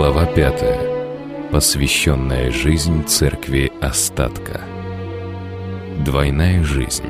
Глава 5. Посвященная жизнь Церкви Остатка. Двойная жизнь.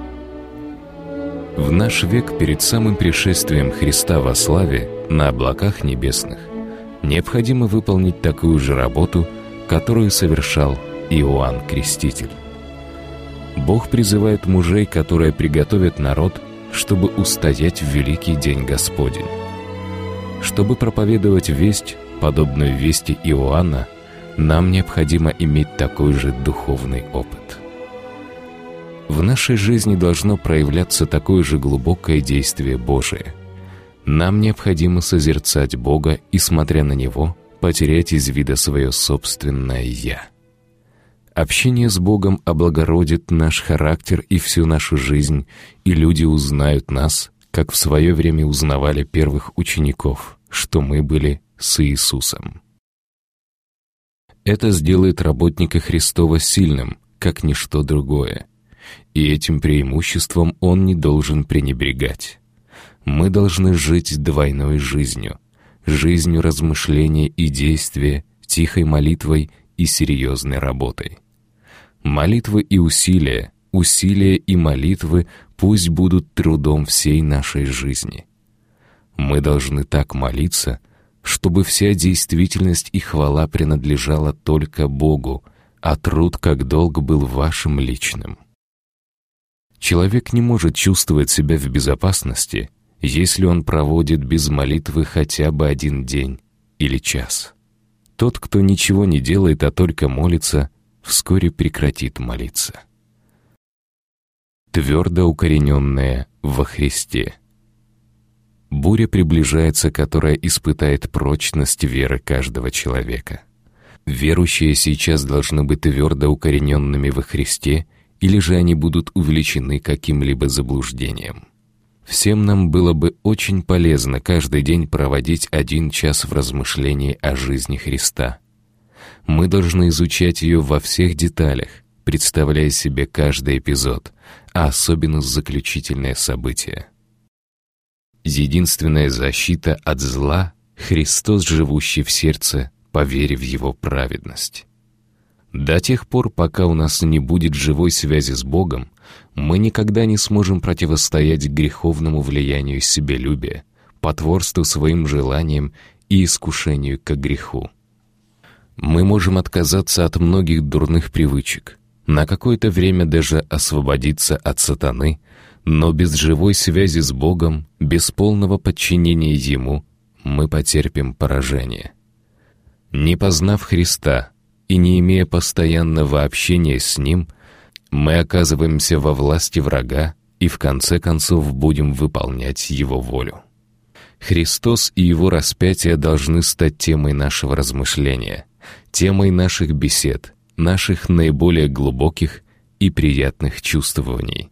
В наш век перед самым пришествием Христа во славе на облаках небесных необходимо выполнить такую же работу, которую совершал Иоанн Креститель. Бог призывает мужей, которые приготовят народ, чтобы устоять в великий день Господень. Чтобы проповедовать весть, подобную вести Иоанна, нам необходимо иметь такой же духовный опыт. В нашей жизни должно проявляться такое же глубокое действие Божие. Нам необходимо созерцать Бога и, смотря на Него, потерять из вида свое собственное «я». Общение с Богом облагородит наш характер и всю нашу жизнь, и люди узнают нас, как в свое время узнавали первых учеников, что мы были с Иисусом. Это сделает работника Христова сильным, как ничто другое, и этим преимуществом он не должен пренебрегать. Мы должны жить двойной жизнью, жизнью размышления и действия, тихой молитвой и серьезной работой. Молитвы и усилия, усилия и молитвы пусть будут трудом всей нашей жизни. Мы должны так молиться, чтобы вся действительность и хвала принадлежала только Богу, а труд как долг был вашим личным. Человек не может чувствовать себя в безопасности, если он проводит без молитвы хотя бы один день или час. Тот, кто ничего не делает, а только молится, вскоре прекратит молиться. Твердо укорененная во Христе. Буря приближается, которая испытает прочность веры каждого человека. Верующие сейчас должны быть твердо укорененными во Христе, или же они будут увлечены каким-либо заблуждением. Всем нам было бы очень полезно каждый день проводить 1 час в размышлении о жизни Христа. Мы должны изучать ее во всех деталях, представляя себе каждый эпизод, а особенно заключительное событие. Единственная защита от зла — Христос, живущий в сердце, по вере в Его праведность. До тех пор, пока у нас не будет живой связи с Богом, мы никогда не сможем противостоять греховному влиянию себелюбия, потворству своим желаниям и искушению к греху. Мы можем отказаться от многих дурных привычек, на какое-то время даже освободиться от сатаны, но без живой связи с Богом, без полного подчинения Ему, мы потерпим поражение. Не познав Христа и не имея постоянного общения с Ним, мы оказываемся во власти врага и в конце концов будем выполнять Его волю. Христос и Его распятие должны стать темой нашего размышления, темой наших бесед, наших наиболее глубоких и приятных чувствований.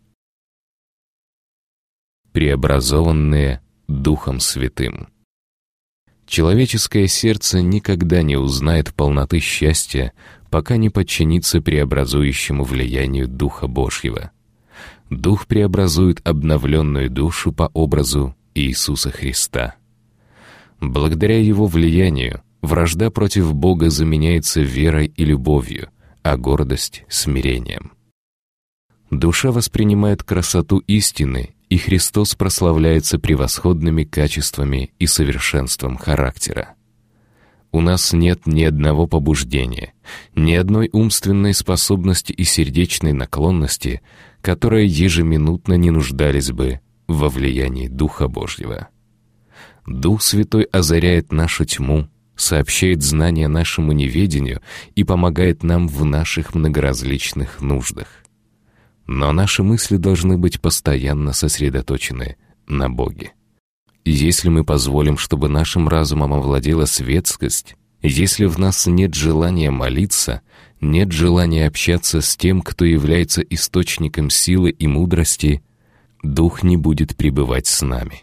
Преобразованные Духом Святым. Человеческое сердце никогда не узнает полноты счастья, пока не подчинится преобразующему влиянию Духа Божьего. Дух преобразует обновленную душу по образу Иисуса Христа. Благодаря Его влиянию вражда против Бога заменяется верой и любовью, а гордость — смирением. Душа воспринимает красоту истины, и Христос прославляется превосходными качествами и совершенством характера. У нас нет ни одного побуждения, ни одной умственной способности и сердечной наклонности, которые ежеминутно не нуждались бы во влиянии Духа Божьего. Дух Святой озаряет нашу тьму, сообщает знания нашему неведению и помогает нам в наших многоразличных нуждах. Но наши мысли должны быть постоянно сосредоточены на Боге. Если мы позволим, чтобы нашим разумом овладела светскость, если в нас нет желания молиться, нет желания общаться с тем, кто является источником силы и мудрости, Дух не будет пребывать с нами.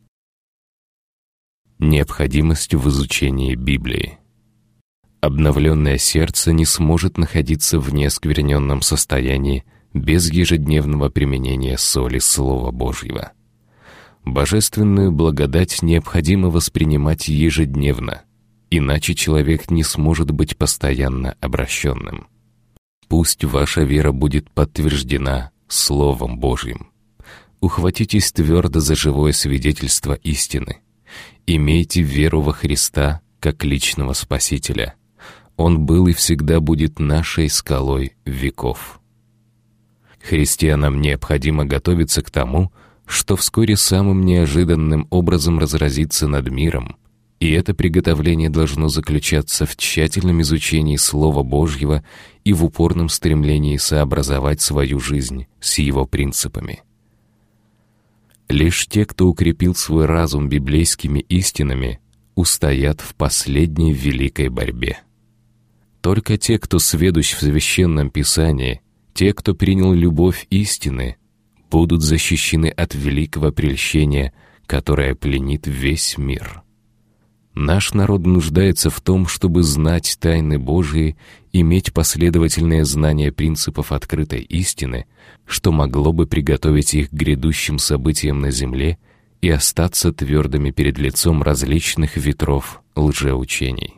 Необходимость в изучении Библии. Обновленное сердце не сможет находиться в неоскверненном состоянии без ежедневного применения соли Слова Божьего. Божественную благодать необходимо воспринимать ежедневно, иначе человек не сможет быть постоянно обращенным. Пусть ваша вера будет подтверждена Словом Божьим. Ухватитесь твердо за живое свидетельство истины. Имейте веру во Христа как личного Спасителя. Он был и всегда будет нашей скалой веков. Христианам необходимо готовиться к тому, что вскоре самым неожиданным образом разразится над миром, и это приготовление должно заключаться в тщательном изучении Слова Божьего и в упорном стремлении сообразовать свою жизнь с его принципами. Лишь те, кто укрепил свой разум библейскими истинами, устоят в последней великой борьбе. Только те, кто сведущ в Священном Писании, те, кто принял любовь истины, будут защищены от великого прельщения, которое пленит весь мир. Наш народ нуждается в том, чтобы знать тайны Божии, иметь последовательное знание принципов открытой истины, что могло бы приготовить их к грядущим событиям на земле и остаться твердыми перед лицом различных ветров лжеучений.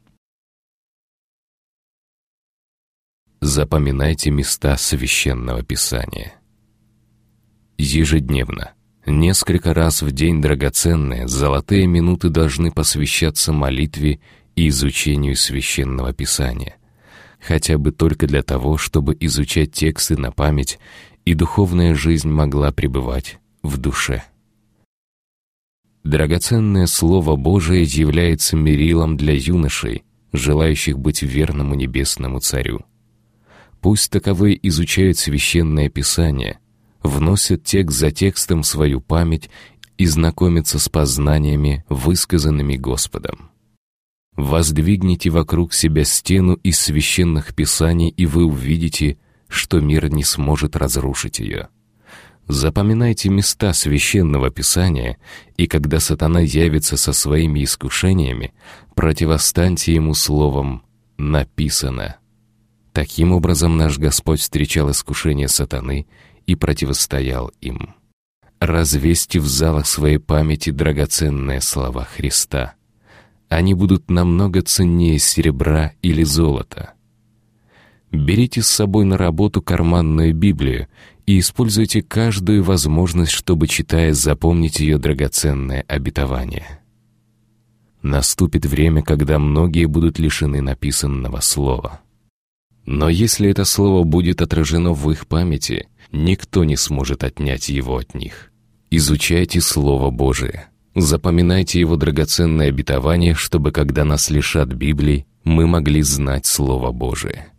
Запоминайте места Священного Писания. Ежедневно, несколько раз в день драгоценные, золотые минуты должны посвящаться молитве и изучению Священного Писания, хотя бы только для того, чтобы изучать тексты на память, и духовная жизнь могла пребывать в душе. Драгоценное Слово Божие является мерилом для юношей, желающих быть верному небесному Царю. Пусть таковые изучают Священное Писание, вносят текст за текстом в свою память и знакомятся с познаниями, высказанными Господом. Воздвигните вокруг себя стену из священных писаний, и вы увидите, что мир не сможет разрушить ее. Запоминайте места Священного Писания, и когда сатана явится со своими искушениями, противостаньте ему словом «написано». Таким образом, наш Господь встречал искушения сатаны и противостоял им. Развесьте в залах своей памяти драгоценные слова Христа. Они будут намного ценнее серебра или золота. Берите с собой на работу карманную Библию и используйте каждую возможность, чтобы, читая, запомнить ее драгоценное обетование. Наступит время, когда многие будут лишены написанного слова. Но если это слово будет отражено в их памяти, никто не сможет отнять его от них. Изучайте Слово Божие. Запоминайте его драгоценное обетование, чтобы, когда нас лишат Библии, мы могли знать Слово Божие.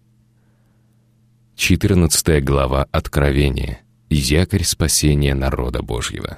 14 глава Откровения. Якорь спасения народа Божьего.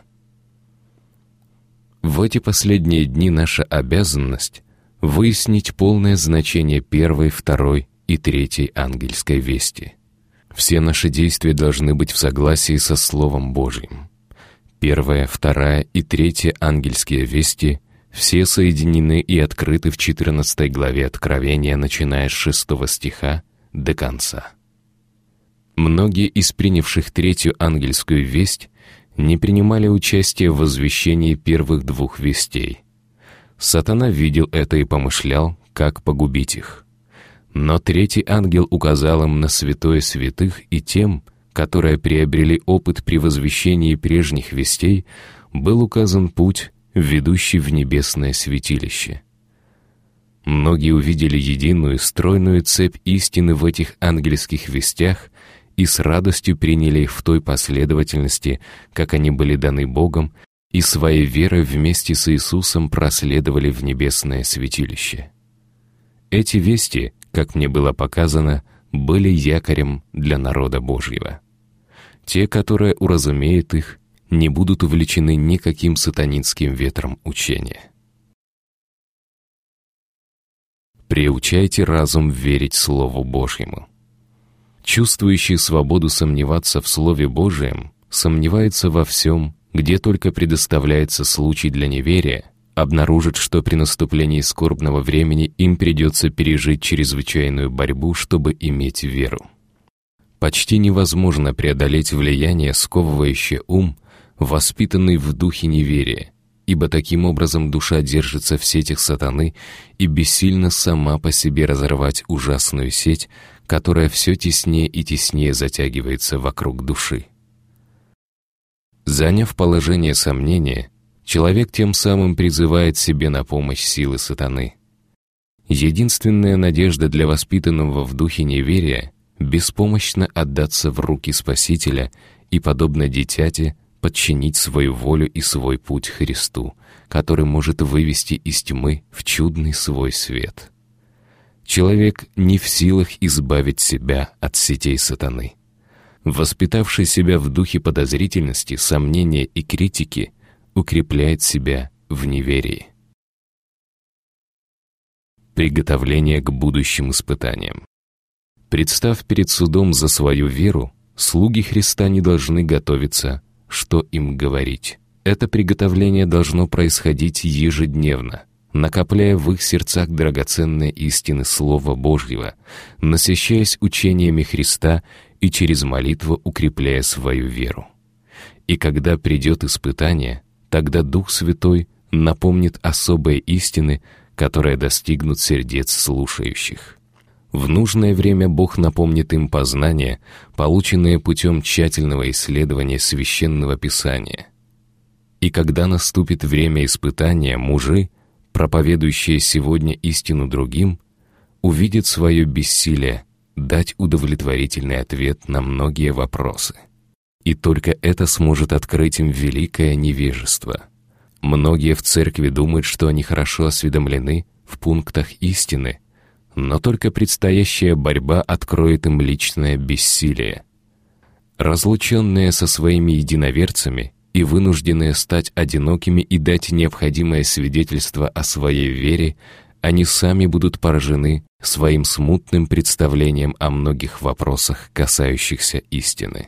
В эти последние дни наша обязанность — выяснить полное значение первой, второй и третьей ангельской вести. Все наши действия должны быть в согласии со Словом Божьим. Первая, вторая и третья ангельские вести все соединены и открыты в 14 главе Откровения, начиная с 6 стиха до конца. Многие из принявших третью ангельскую весть не принимали участия в возвещении первых двух вестей. Сатана видел это и помышлял, как погубить их. Но третий ангел указал им на святое святых, и тем, которые приобрели опыт при возвещении прежних вестей, был указан путь, ведущий в небесное святилище. Многие увидели единую стройную цепь истины в этих ангельских вестях и с радостью приняли их в той последовательности, как они были даны Богом, и своей верой вместе с Иисусом проследовали в небесное святилище. Эти вести, как мне было показано, были якорем для народа Божьего. Те, которые уразумеют их, не будут увлечены никаким сатанинским ветром учения. Приучайте разум верить Слову Божьему. Чувствующий свободу сомневаться в Слове Божьем сомневается во всем, где только предоставляется случай для неверия, обнаружат, что при наступлении скорбного времени им придется пережить чрезвычайную борьбу, чтобы иметь веру. Почти невозможно преодолеть влияние, сковывающее ум, воспитанный в духе неверия, ибо таким образом душа держится в сетях сатаны и бессильна сама по себе разорвать ужасную сеть, которая все теснее и теснее затягивается вокруг души. Заняв положение сомнения, человек тем самым призывает себе на помощь силы сатаны. Единственная надежда для воспитанного в духе неверия — беспомощно отдаться в руки Спасителя и, подобно дитяти, подчинить свою волю и свой путь Христу, который может вывести из тьмы в чудный свой свет. Человек не в силах избавить себя от сетей сатаны. Воспитавший себя в духе подозрительности, сомнения и критики, укрепляет себя в неверии. Приготовление к будущим испытаниям. Представ перед судом за свою веру, слуги Христа не должны готовиться, что им говорить. Это приготовление должно происходить ежедневно, накопляя в их сердцах драгоценные истины Слова Божьего, насыщаясь учениями Христа и через молитву укрепляя свою веру. И когда придет испытание, тогда Дух Святой напомнит особые истины, которые достигнут сердец слушающих. В нужное время Бог напомнит им познания, полученные путем тщательного исследования Священного Писания. И когда наступит время испытания, мужи, проповедующие сегодня истину другим, увидят свое бессилие дать удовлетворительный ответ на многие вопросы. И только это сможет открыть им великое невежество. Многие в церкви думают, что они хорошо осведомлены в пунктах истины, но только предстоящая борьба откроет им личное бессилие. Разлученные со своими единоверцами и вынужденные стать одинокими и дать необходимое свидетельство о своей вере, они сами будут поражены своим смутным представлением о многих вопросах, касающихся истины.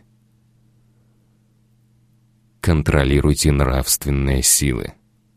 Контролируйте нравственные силы.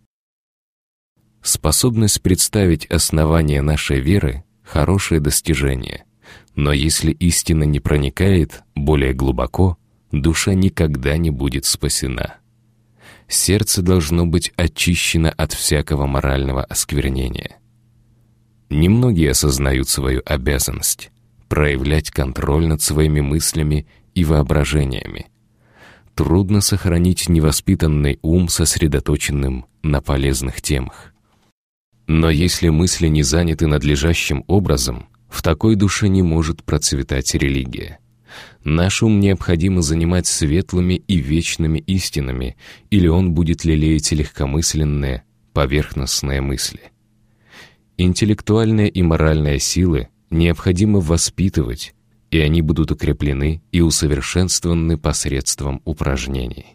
Способность представить основание нашей веры — хорошее достижение, но если истина не проникает более глубоко, душа никогда не будет спасена. Сердце должно быть очищено от всякого морального осквернения. Немногие осознают свою обязанность — проявлять контроль над своими мыслями и воображениями. Трудно сохранить невоспитанный ум, сосредоточенным на полезных темах. Но если мысли не заняты надлежащим образом, в такой душе не может процветать религия. Наш ум необходимо занимать светлыми и вечными истинами, или он будет лелеять легкомысленные, поверхностные мысли. Интеллектуальные и моральные силы необходимо воспитывать, и они будут укреплены и усовершенствованы посредством упражнений.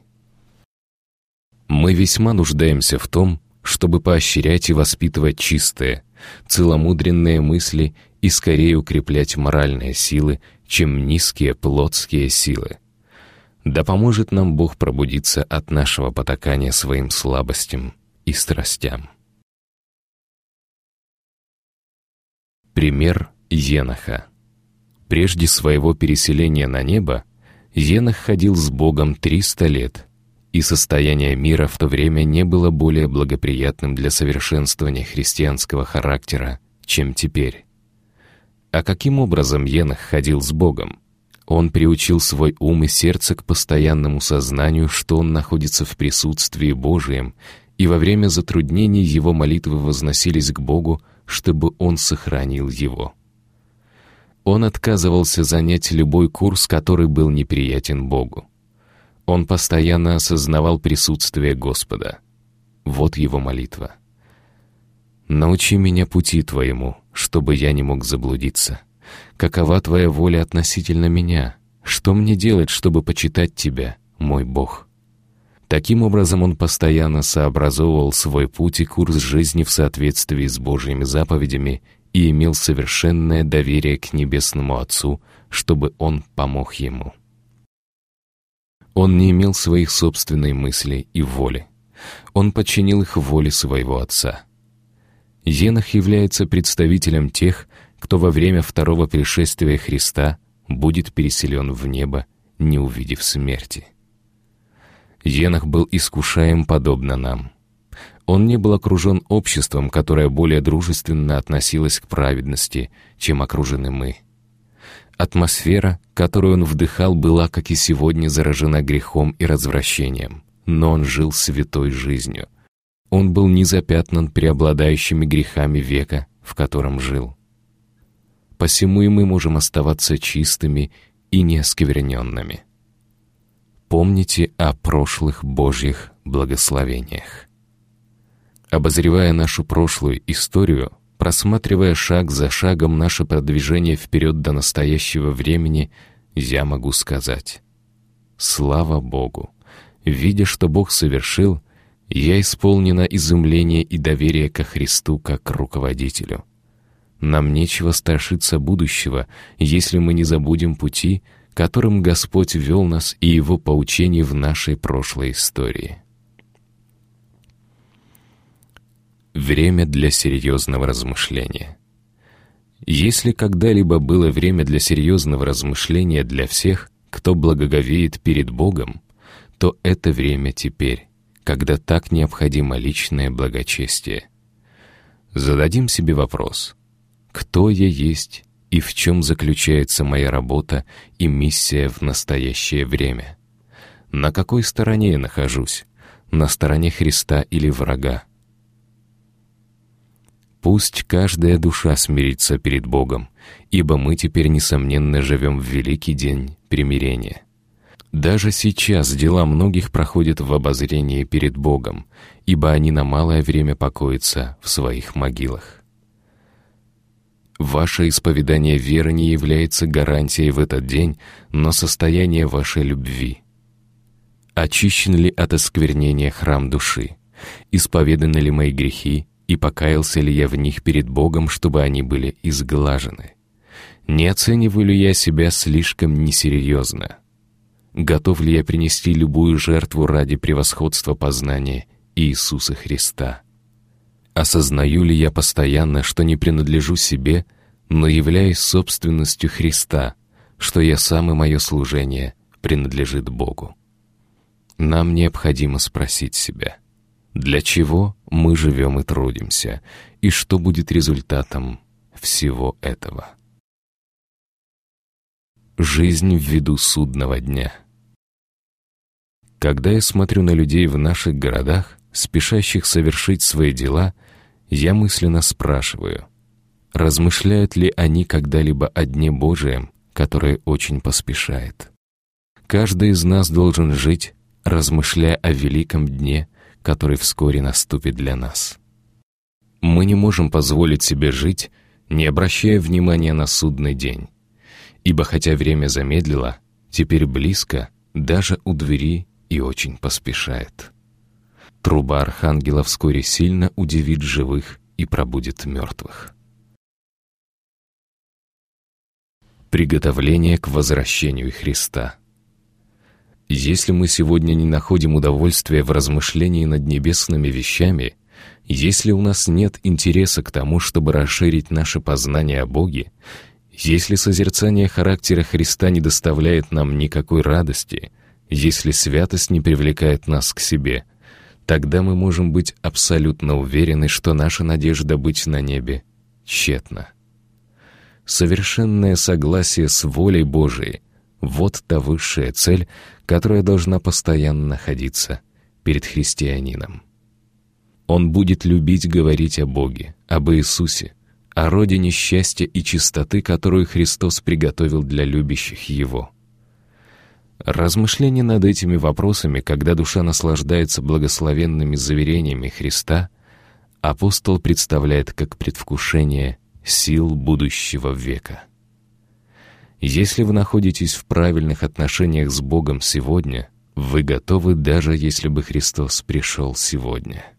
Мы весьма нуждаемся в том, чтобы поощрять и воспитывать чистые, целомудренные мысли и скорее укреплять моральные силы, чем низкие плотские силы. Да поможет нам Бог пробудиться от нашего потакания своим слабостям и страстям. Пример Еноха. Прежде своего переселения на небо Енох ходил с Богом 300 лет, и состояние мира в то время не было более благоприятным для совершенствования христианского характера, чем теперь. А каким образом Енох ходил с Богом? Он приучил свой ум и сердце к постоянному сознанию, что он находится в присутствии Божием, и во время затруднений его молитвы возносились к Богу, чтобы он сохранил его. Он отказывался занять любой курс, который был неприятен Богу. Он постоянно осознавал присутствие Господа. Вот его молитва. «Научи меня пути Твоему, чтобы я не мог заблудиться. Какова Твоя воля относительно меня? Что мне делать, чтобы почитать Тебя, мой Бог?» Таким образом, он постоянно сообразовывал свой путь и курс жизни в соответствии с Божьими заповедями и имел совершенное доверие к Небесному Отцу, чтобы Он помог ему. Он не имел своих собственной мысли и воли. Он подчинил их воле своего Отца. Енох является представителем тех, кто во время второго пришествия Христа будет переселен в небо, не увидев смерти. Енох был искушаем подобно нам. Он не был окружен обществом, которое более дружественно относилось к праведности, чем окружены мы. Атмосфера, которую он вдыхал, была, как и сегодня, заражена грехом и развращением, но он жил святой жизнью. Он был не запятнан преобладающими грехами века, в котором жил. Посему и мы можем оставаться чистыми и неоскверненными. Помните о прошлых Божьих благословениях. Обозревая нашу прошлую историю, просматривая шаг за шагом наше продвижение вперед до настоящего времени, я могу сказать: слава Богу! Видя, что Бог совершил, я исполнена изумления и доверия ко Христу как к руководителю. Нам нечего страшиться будущего, если мы не забудем пути, которым Господь вел нас, и Его поучений в нашей прошлой истории. Время для серьезного размышления. Если когда-либо было время для серьезного размышления для всех, кто благоговеет перед Богом, то это время теперь, когда так необходимо личное благочестие. Зададим себе вопрос: кто я есть и в чем заключается моя работа и миссия в настоящее время? На какой стороне я нахожусь? На стороне Христа или врага? Пусть каждая душа смирится перед Богом, ибо мы теперь, несомненно, живем в великий день примирения. Даже сейчас дела многих проходят в обозрении перед Богом, ибо они на малое время покоятся в своих могилах. Ваше исповедание веры не является гарантией в этот день, но состояние вашей любви. Очищен ли от осквернения храм души? Исповеданы ли мои грехи, и покаялся ли я в них перед Богом, чтобы они были изглажены? Не оцениваю ли я себя слишком несерьезно? Готов ли я принести любую жертву ради превосходства познания Иисуса Христа? Осознаю ли я постоянно, что не принадлежу себе, но являюсь собственностью Христа, что я сам и мое служение принадлежит Богу? Нам необходимо спросить себя: для чего мы живем и трудимся, и что будет результатом всего этого? Жизнь в виду судного дня. Когда я смотрю на людей в наших городах, спешащих совершить свои дела, я мысленно спрашиваю: размышляют ли они когда-либо о Дне Божием, который очень поспешает? Каждый из нас должен жить, размышляя о великом дне, который вскоре наступит для нас. Мы не можем позволить себе жить, не обращая внимания на судный день, ибо хотя время замедлило, теперь близко, даже у двери, и очень поспешает. Труба архангела вскоре сильно удивит живых и пробудит мертвых. Приготовление к возвращению Христа. Если мы сегодня не находим удовольствия в размышлении над небесными вещами, если у нас нет интереса к тому, чтобы расширить наше познание о Боге, если созерцание характера Христа не доставляет нам никакой радости, если святость не привлекает нас к себе, тогда мы можем быть абсолютно уверены, что наша надежда быть на небе тщетна. Совершенное согласие с волей Божией — вот та высшая цель, которая должна постоянно находиться перед христианином. Он будет любить говорить о Боге, об Иисусе, о родине счастья и чистоты, которую Христос приготовил для любящих Его. Размышление над этими вопросами, когда душа наслаждается благословенными заверениями Христа, апостол представляет как предвкушение сил будущего века. Если вы находитесь в правильных отношениях с Богом сегодня, вы готовы, даже если бы Христос пришел сегодня.